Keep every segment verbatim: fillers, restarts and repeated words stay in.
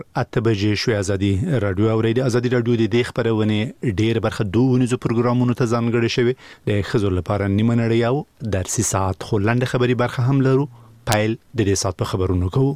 اته بجې شوې ازادي رادیو اوریدي. ازادي رادیو د دې خبرونه ډېر برخه دوه پروګرامونو ته ځانګړي شوی د خزر لپاره نیمه نړۍ او درسي ساعت خلند خبري برخه هم لرو. پایل د دې ساعت په خبرونو کوو.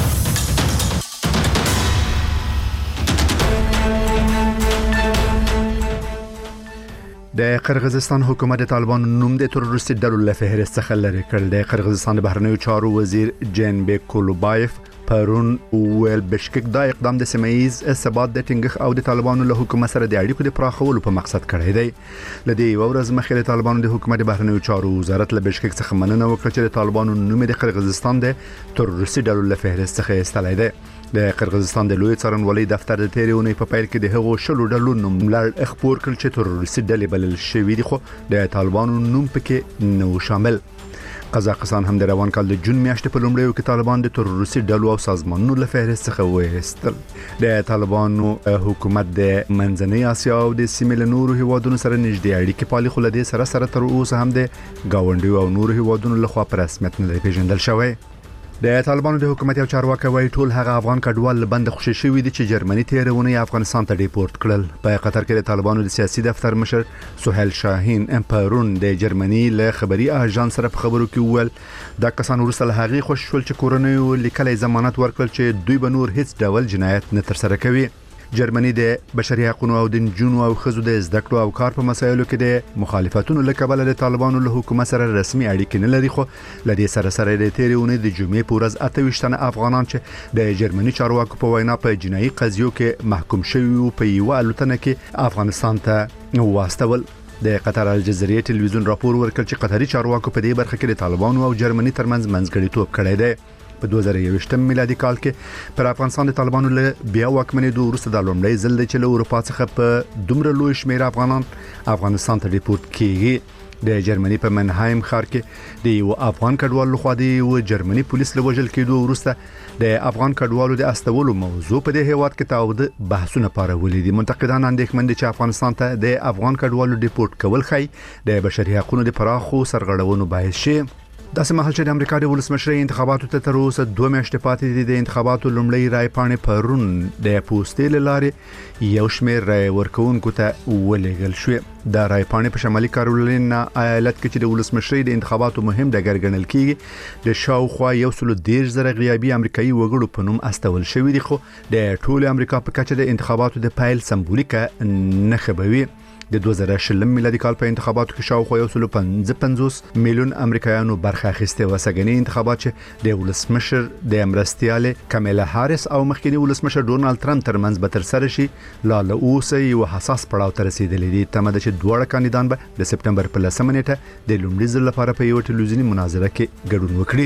د قرغیزستان حکومت د طالبان نوم د تروریستي ډلو له فهرست څخه لرې کړ. د قرغیزستان د بهرنیو چارو وزیر جنبک کولوبایف پرون ویل بشکک دا اقدام د سیمایي ثبات د ټینګښ او د طالبانو له حکومت سره د اړیکو د پراخولو په مقصد کړی دی. لدې ورځ مخکې د طالبانو د حکومت د بهرنیو چارو وزارت له بشکک څخه مننه وکړه چې د طالبانو نوم د قرغیزستان د تروریستي ډلو له فهرست څخه ایستلی دی. د قرغیزستان د لوی څارنوالۍ دفتر د تیریونې په پیل کې د هغو شلو ډلو نوم لړ خپور کړ چې تروریستي ډلې بلل شوې دي، خو د طالبانو نوم پکې نه شامل. قزاقستان هم د روان کال د جون میاشتې په لومړیو کې طالبان د تروریستي ډلو او سازمانونو له فهرست څخه وایستل. د طالبانو حکومت د منځنۍ اسیا او د سیمې له نورو هیوادونو سره نږدې اړیکې پالي، خو له دې سره سره تر اوسه هم د گاونډیو او نورو هیوادونو لخوا په رسمیت نه پیژندل شوی. د طالبانو د حکومت یو چارواکي وایي ټول هغه افغان کډوال بند خوشي شوی دي چې جرمني تیرونه افغانستان ته ډیپورت کړل. په قطر کې د طالبانو د سیاسي دفتر مشر سهیل شاهین امپرون د جرمني له خبري اژانس سره په خبرو کې وویل دا کسان ورسره له هغه خوش شول چې کورنۍ لیکلي ضمانت ورکړل چې دوی به نور هیڅ ډول جنایت نه تر سره کوي. جرمني د بشري حقوقو او د جنونو او خزو د زده کړو او کار په مسایلو کې د مخالفتونو له کبله د طالبانو له حکومت سره رسمي اړیکې نه لري، خو لدې سره سره د تیریونه د جمعې په ورځ اته ویشت تنه افغانان چې د جرمني چارواکو په وینا په جنایي قضیو کې محکوم شوي او په یو الوتنه کې افغانستان ته واستول. د قطر الجزیره ټلویزیون راپور ورکړ چې قطري چارواکو په دې برخه کې د طالبانو او جرمني ترمنځ منځګړیتوب کړی دی. په دوه زره یوویشت میلادي کال کې پر افغانستان د طالبانو له بیا واکمنېدو وروسته د لومړی ځل دی چې له اروپا څخه په دومره لوی شمېر افغانان افغانستان ته ریپورت کیږي. د جرمني په منهایم ښار کې د یو افغان کډوال لخوا د یو جرمني پولیس له وژل کېدو وروسته د افغان کډوالو د استولو موضوع په دې هیواد کې تاوده بحثونه پارولې دي. منتقدان اندېښمن دي چې افغانستان ته د افغان کډوالو ډیپورت کول خای د بشري حقوقو د پراخو سرغړونو باعث شي. داسې مهال چې د امریکا د ولسمشرۍ انتخاباتو ته تر اوسه دوه میاشتې پاتې دي، د انتخاباتو لومړی رای پاڼې پرون د پوسټې له لارې یو شمېر رای ورکوونکو ته ولېږل شوې. د رای پاڼې په شمالي کارولینا ایالت کې چې د ولسمشرۍ د انتخاباتو مهم ډګر ګڼل کېږي د شاوخوا یو سل دېرش زره غیابي امریکایي وګړو په نوم استول شوي دي، خو د ټول امریکا په کچه د انتخاباتو د پایل سمبولیکه نښه به وي. د دوه زره شلم میلادي کال په انتخاباتو کې شاوخوا یو سل پنځه پنځوس میلیون امریکایانو برخه اخیسته و. سګنی انتخابات چې د ولسمشر د امرستیاله کامیلا هاریس او مخکنی ولسمشر ډونالد ترامپ ترمنځ به تر سره شي لا له اوسه یو حساس پړاو ته رسیدلی دي. تمه ده چې دواړه کاندیدان به د سپټمبر په لسمه نیټه د لومړي ځل لپاره په یو ټلویزیوني مناظره کې ګډون وکړي.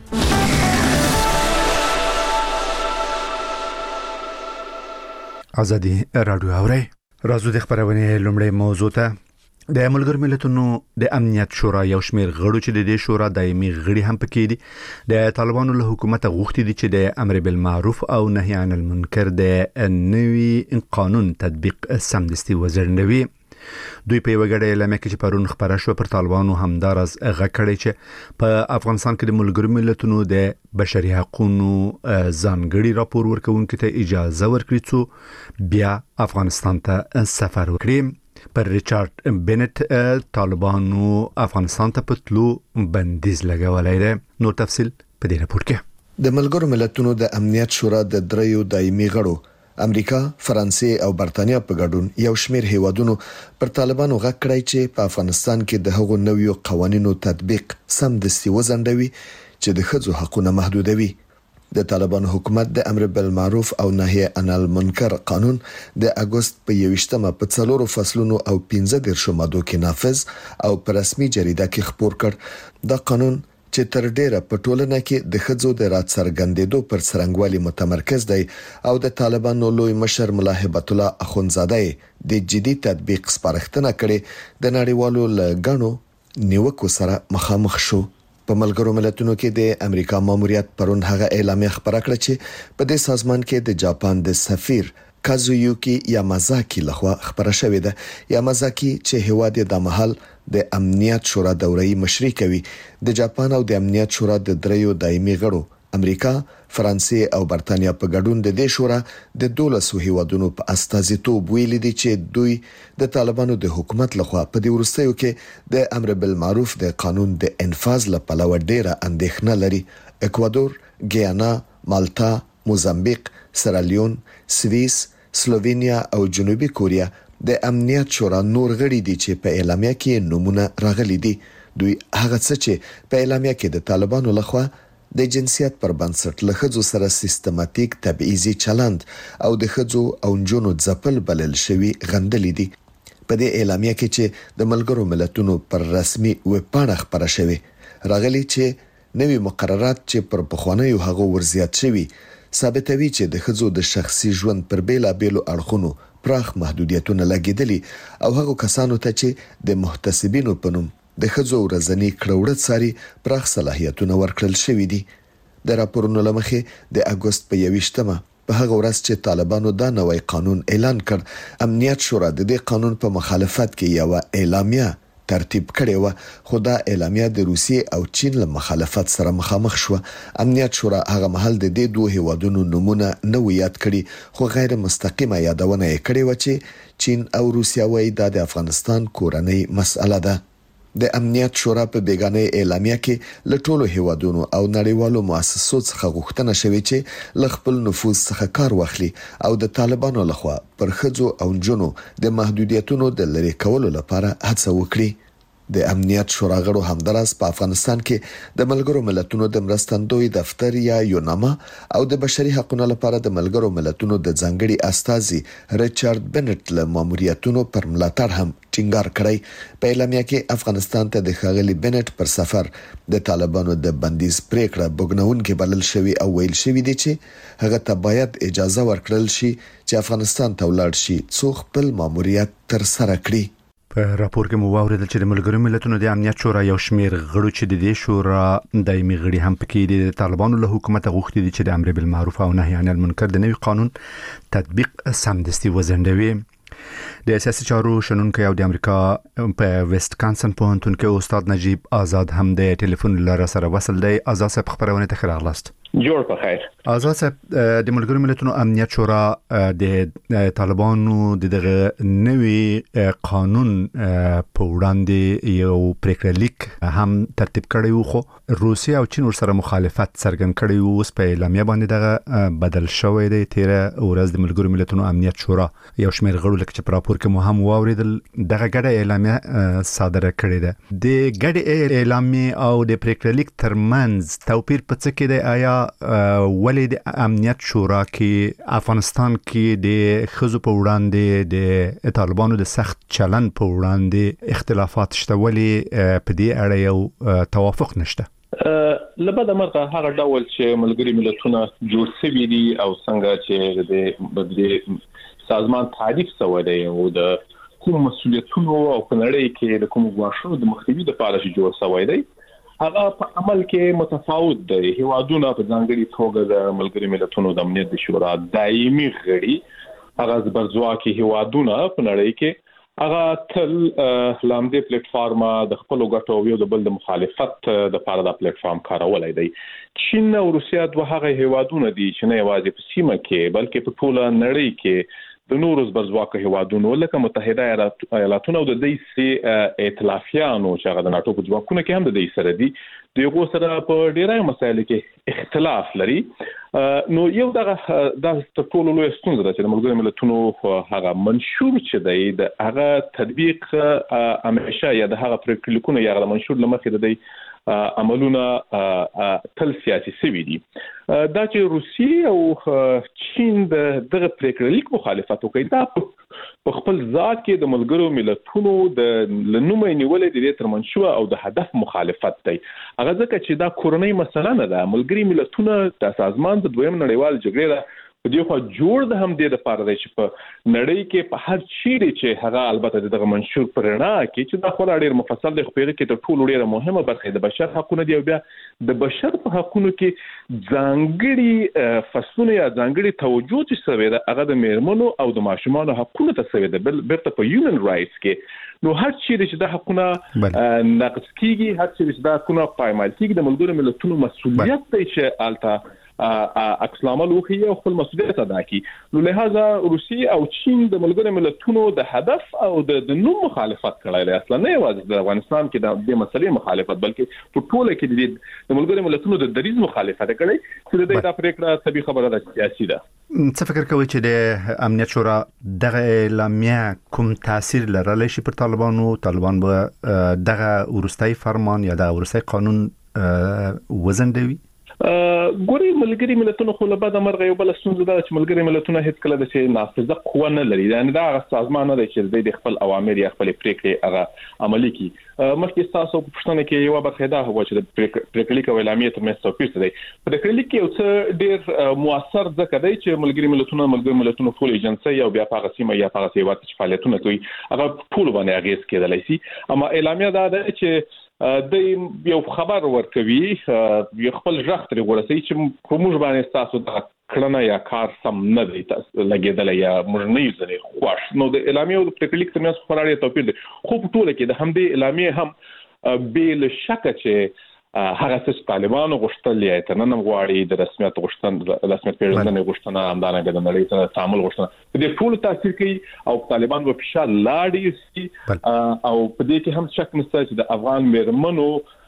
ازادي رادیو اوري رازو د خبرونه لومړی موضوع ته. د ملګرو ملتونو د امنیت شورا یو شمېر غړو چې د دې شورا دایمي غړي هم پکې دي د طالبانو له حکومت غوښتي دي چې د امر بالمعروف او نهي عن المنکر د نوي قانون تطبیق سمدستي وزیرنوي. دوی په یو غړې اعلان کې چې پرون خبره شو پر طالبانو همدارز غکړی چې په افغانستان کې د ملګرو ملتونو د بشري حقوقو ځانګړي راپور ورکوونکو ته اجازه ورکړي چې بیا افغانستان ته سفر وکړي. پر ریچارډ بنت طالبانو افغانستان ته پتلو بندیز لګولای دی. نو تفصیل په دې راپور کې. د ملګرو ملتونو د امنیت شورا د دریو دایمي غړو امریکا، فرانسې او برتانیا په ګډون یو شمېر هیوادونو پر طالبانو غږ کړی چې په افغانستان کې د هغو نویو قوانینو تطبیق سمدستي وځنډوي چې د ښځو حقوقونه محدودوي. د طالبانو حکومت د امر بالمعروف او نهي عن المنکر قانون د اگست په یوویشتمه په څلورو فصلونو او پنځه دیرشو مادو کې نافذ او په رسمي جریده کې خپور کړ. دا قانون چې تر ډیره په ټولنه کې د ښځو د راڅرګندېدو پر څرنګوالي متمرکز دی او د طالبانو لوی مشر ملا هبت الله اخونزاده د جدي تطبیق سپارښتنه کړې د نړیوالو لګڼو نیوکو سره مخامخ شو. په ملګرو ملتونو کې د امریکا ماموریت پرون هغه اعلامیه خبره کړه چې په دې سازمان کې د جاپان د سفیر کازویوکی یامازاکی لخوا خبره شوې ده. یامازاکی چې هیواد د محل د امنیت شورا دورې مشري کوي، د جاپان او د امنیت شورا د دریو دایمي غړو امریکا، فرانسې او برتانیا په ګډون د دې شورا د دولسو هیوادونو په استازیتوب ویلي دي چې دوی د طالبانو د حکومت لخوا په دې وروستیو کې د امر بالمعروف د قانون د انفاذ لپاره ډیره اندېښنه لري. اکوادور، ګیانا، مالټا، موزمبیق، سیرالیون، سویس، سلووینیا او جنوبي کوریا د امنیت شورا نور غړي دي چې په اعلامیه کې نمونه راغلي دي. دوی هغه څه چې په اعلامیه کې د طالبانو لخوا د جنسیت پر بنسټ له ښځو سره سیستماتیک تبعیضي چلند او د ښځو او نجونو ځپل بلل شوي غندلي دي. په دې اعلامیه کې چې د ملګرو ملتونو پر رسمي ویب پاڼه خبره شوې راغلي چې نوي مقررات چې پر پخوانیو هغو ورزیات شوي ثابتوي چې د ښځو د شخصي ژوند پر بیلابیلو اړخونو پراخ محدودیتونه لګیدلي او هغو کسانو ته چې د محتسبینو په نوم د ښځو ورځنی کړوړه ساري پراخ صلاحیتونه ورکړل شوې دي. د راپورونو لمخې د اگست په یویشتمه په هغه ورځ چې طالبانو دا نوی قانون اعلان کړ، امنیت شورا د دې قانون په مخالفت کې یو اعلامیه ترتیب کړې و، خو دا اعلامیه د روسیې او چین له مخالفت سره مخامخ شو. امنیت شورا هغه مهال د دې دوه هیوادونو نمونه نه یاد کړي، خو غیر مستقیمه یادونه یې کړې و چې چین او روسیه وايي دا د افغانستان کورنۍ مسأله ده. د امنیت شورا په بیگانه اعلامیه کې له ټولو هیوادونو او نړیوالو مؤسسو څخه غوښتنه شوې چې له خپل نفوذ څخه کار واخلي او د طالبانو لخوا پر ښځو او نجونو د محدودیتونو د لرې کولو لپاره هڅه وکړي. د امنیت شورا غړو همداراز په افغانستان کې د ملګرو ملتونو د مرستندوی دفتر یا یوناما او د بشري حقوقو لپاره د ملګرو ملتونو د ځانګړي استازي ریچارډ بنټ له ماموریتونو پر ملاتړ هم ټینګار کړی. په اعلامیه کې افغانستان ته د ښاغلي بنټ پر سفر د طالبانو د بندیز پریکړه بوګنونکې بلل شوی او ویل شوی دی چې هغه ته باید اجازه ورکړل شي چې افغانستان ته ولاړ شي څو خپل ماموریت تر سره کړي. په راپور کې مو واوریدل چې د ملګرو ملتونو د امنیت شورا یو شمیر غړو چې د دې شورا دایمي غړي هم پکې دي د طالبانو له حکومت غوښتي دي چې د امر بالمعروف او نهي عن المنکر د نوي قانون تطبیق سمدستي وزندوي. د سیاسي چارو شنونکو او د امریکا په ویسټ کانسن پوهنتون کې استاد نجیب آزاد هم د ټلیفون لاره سره وصل دی. آزاد صاحب خبرونه ته خیر اغلاست. جوړ په خیر. آزاد صاحب د ملګرو ملتونو امنیت شورا د طالبانو دغه نوي قانون په وړاندې یو پریکړه لیک هم ترتیب کړی و، خو روسیه او چین ورسره مخالفت څرګند کړی و. اوس په اعلامیه باندې دغه بدل شوی دی. تیره ورځ د ملګرو ملتونو امنیت شورا یو شمیر غړو لکه چې په راپور کې مو هم واوریدل دغه ګډه اعلامیه صادره کړې ده. د ګډه اعلامیه او د پریکړه لیک ترمنځ توپیر په څه کې دی؟ آیا ولې د امنیت شورا کې افغانستان کې د ښځو په وړاندې د طالبانو د سخت چلن په وړاندې اختلافات شته؟ ولې په دې اړه یو توافق نشته؟ لبد مرغه هغه ډول چې ملګری ملتونه جوړ شوي دي او څنګه چې د سازمان تعریف شوی دی او د کوم مسؤلیتونو او نړۍ کې د کوم غواړو د مخنیوي لپاره چې جوړ شوی دی هغه په عمل کې متفاوت دی. هیوادونه په ځانګړي توګه د ملګری ملتونو د امنیت شورا دایمي غړي هغه زبرځواکي هیوادونه په نړۍ کې هغه تل لامدې پلیټ فارم د خپل غټو یو د بل د مخالفت د لپاره د پلیټ فارم کارولای دی. چین او روسیه دوه هغه هیوادونه دي چې نه یوازې په سیمه کې بلکې په ټوله نړۍ کې د نورو زبرځواکو هیوادونو لکه متحده ایالاتونو او د دې سي ائتلافیانو چې هغه د ناتو په ځواکونو کې هم د دې سره دي د یو سره په ډیرای مسایلو کې اختلاف لري. نو یو دغه د ټولو لوی ستونزه ده چې د ملګرو ملتونو هغه منشور چې دی د هغه تطبیق همیشه یا د هغه پریکړه لیکونه یا د منشور لمخې د دې عملونه تل سیاسي سوي دي. دا چې روسیه او چین د دغه پریکړه لیک مخالفت کوي دا په خپل ذات کې د ملګرو ملتونو د لنومې نیولې د دې ترمنشو او د هدف مخالفت دی. هغه ځکه چې دا کورنۍ مسله نه ده. ملګری ملتونه د سازمان د دویم نړیوال جګړې په دې خو جوړ د هم د لپاره دی چې په نړۍ کې په هر چیرې چې هغه البته دغه منشور پرنا کې چې دا خو ډېر مفصل دی، خو په کې د ټولو ډېره مهمه برخه د بشر حقوقو دی او بیا د بشر په حقوقو کې ځانګړي فصلونه یا ځانګړي توجه چې سوي ده هغه د میرمنو او د ماشومانو حقوقو ته سوي ده، بل بیرته په هیومن رائټس کې. نو هر چیرې چې د حقوقونه نقض کیږي، هر چیرې چې د حقوقونه پایمال کیږي، د ملګرو ملتونو مسؤلیت دی چې الته عکس العمل وکړي او خپل مسؤلیت ادا کړي. نو لهدا روسیه او چین د ملګرو ملتونو د هدف او د نوم مخالفت کړای، اصلا نه یوازې د افغانستان کې د دې مسلې مخالفت بلکې په ټوله کې د ملګرو ملتونو د دریز مخالفت کړي چې د دې پریکړه طبي خبره ده سیاسي ده. څه فکر کوي چې د امنیت شورا دغه اعلامیه کوم تاثیر لرلی شي پر طالبانو؟ طالبان به دغه ورستۍ فرمان یا د ورستۍ قانون وزندوي؟ ګوري ملګری ملتونو خو له بعد مرغه یو بل ستونزه ده چې ملګری ملتونه هیڅ کله د شي نافذه قوه نه لري، یعنی دا سازمان نه دی چې د خپل اوامر یا خپل پریکړې هغه عملي کړي. مخکې تاسو په پښتنه کې یو برخه ده هو چې د پریکړې کوي اعلامیه تر مېستو پیښ دی. پریکړې کې یو څه ډیر موثر ځکه دی چې ملګری ملتونه ملګری ملتونو ټول ایجنسي او بیا په هغه سیمه یا په هغه سیمه چې فعالیتونه کوي هغه ټول باندې اغیز کېدلی شي. اما اعلامیه دا ده چې د یو خبر ورکوي، یو خپل ځخ تر ورسي چې کومج باندې تاسو د کړنه یا کار سم نه دی لګیدل یا موږ نه یو ځنه خوښ. نو د اعلامیه او د پریکړې ترمنځ خوري توپیر دی، خو په ټوله کې د همدې اعلامیه هم بیل شک چې هغه څه طالبانو غوښتل یا تنن غواړي د رسمیت غوښتنه د رسمیت پیژندنې غوښتنه همدارنګه د نړۍ سره تعامل غوښتنه د ټول تاثیر کوي او طالبان په فشار لاړي سي او په دې کې هم شک نشته چې د افغان میرمنو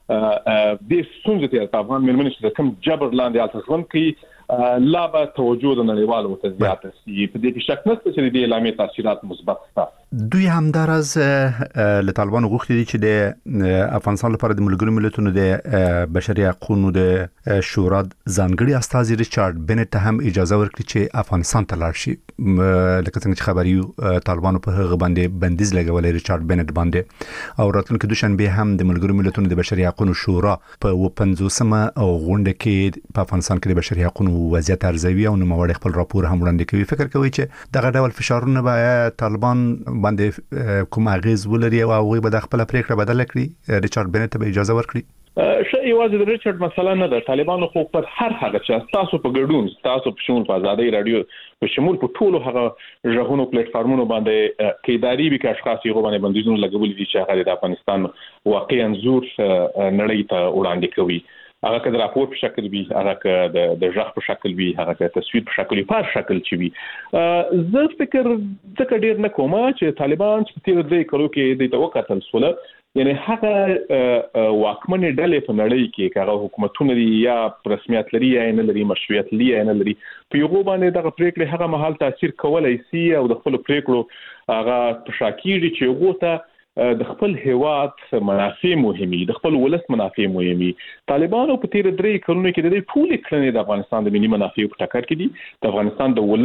د ستونزې ته افغان میرمنې چې کوم جبر لاندې الته ژوند کوي لا به توجه د نړیوالو متزیات سي. په دې کې شک نشته چې د اعلامیې تاثیرات مثبت دي. دوی همدارز له طالبانو غوښتي دي چې د افغانستان لپاره د ملګرو ملتونو د بشري حقوقو د شورا ځانګړي استازي ریچارډ بنټ ته هم اجازه ورکړي چې افغانستان ته لاړ شي. لکه څنګه چې خبري طالبانو په هغه باندې بندیز لګولې ریچارډ بنټ باندې، او راتلونکي دوشنبه هم د ملګرو ملتونو د بشري حقوقو شورا په پنځوسمه او غونډه کې په افغانستان کې د بشري حقوقو وضعیت ارزوي او نوموړي خپل راپور هم وړاندې کوي. فکر کوي چې دغه ډول فشارونه به طالبان باندې کوم اغیز ولري او هغه به د خپل پریکړه بدل کړي؟ ریچارډ بنټ به اجازه ورکړي؟ شي یوازې د ریچارډ مسله نه ده. طالبانو خو پر هر هغه چې تاسو په ګډون تاسو په شمول په آزادۍ رادیو په شمول په ټولو هغه ژغونو پلیټ فارمونو باندې کېداري به کې اشخاص یې باندې بندیزونه لګولي دي چې هغه د افغانستان واقعي انزور نړۍ ته وړاندې کوي. هغه که د راپور په شکل وي، هغه که د د ژغ په شکل وي، هغه که تصویر په شکل وي، په شکل چي وي. زه فکر ځکه ډیر نه کوم چې طالبان چې تیر دې کلو کې د توکتل سول، یعنی هغه واکمن ډلې په نړۍ کې هغه حکومتونه دي یا رسمیت لري یا نه لري، مشروعیت لري یا نه لري، په یو باندې دغه پریکړې هغه محل تاثیر کولای شي او د خپل پریکړو هغه په شاکیږي چې وګوته د خپل هیواد منافع مهمي، د خپل ولس منافع مهمي. طالبانو په تیر درې کلونو کې د دې ټول کړنې د افغانستان د ملي منافع په ټکر کې دي، د افغانستان د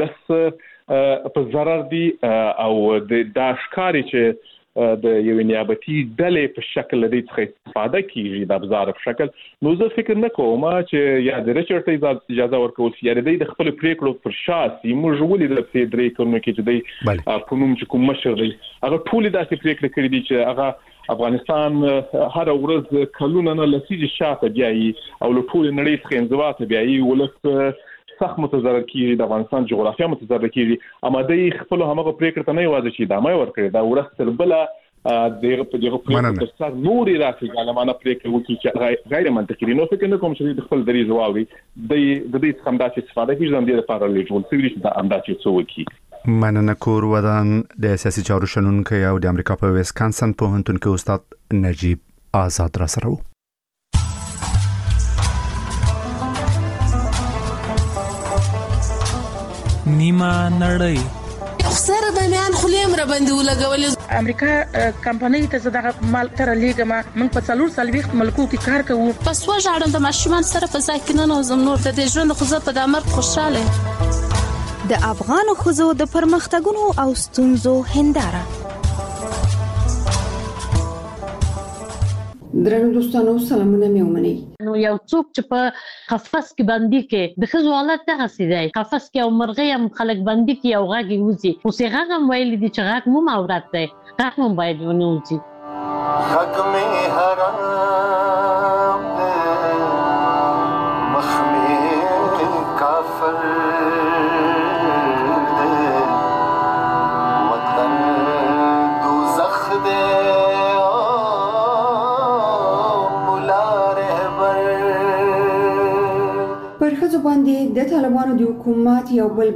ولس په ضرر دي او د داشکاري چې د یو نیابتي ډلې په شکل د دې څخه استفاده کیږي د ابزار په شکل. نو زه فکر نه کوم چې یا د ریچارډ اجازه ورکول شي یا د خپل پریکړو پر شاسي موږ ولې د دې درې کلونو کې چې د په نوم چې کوم مشر دی هغه ټول داسې پریکړې کړې دي چې هغه افغانستان هر ورځ کلونه نه لسیږي شاته بیاي او له ټول نړۍ څخه انزوا ته بیاي ولس سخت متضرر کیږي، د افغانستان جغرافیه متضرر کیږي. اما د خپل همغه پریکړه ته نه یوازې چې دمه ورکړي دا ورسته بل دغه په دغه پریکړه تر نوري راځي ګالمانه پریکړه وکړي چې غیر منطقي. نو فکر نه کوم چې د خپل دریز واوري د د دې څخه دا چې استفاده کیږي زم دې لپاره لېټول سوي چې دا امدا چې څو وکړي. مننه کور ودان د سیاسي چارو شنونکو او د امریکا په ویسکانسن پوهنتون کې استاد نجیب آزاد را سره. نیمه نړۍ سره د میان خلیم را باندې ولګول. امریکا کمپنۍ ته زړه مال تر لیګما موږ په څلور سلويخت ملکو کې کار کوو. پس وژاړم د ماشومان سره په ځای کې نه نوزم نور د دې ژوند خو زه په دمر خوشاله. د افغان خوځو د پرمختګونو او ستونزو هنداره. درنو دوستانو سلامونه مې ومني. نو یو څوک چې په قفس کې باندې کې د خزو حالت دغه سیدای قفس کې او مرغۍ هم خلک باندې کې او غاګي وځي خو څنګه هم ویل دي چې غاګ مو ماورات دی غاګ مو باید ونوځي غاګ مې حرام دی مخ مې کافر دی وطن دوزخ دی پر خزو باندې د طالبانو د حکومت یو بل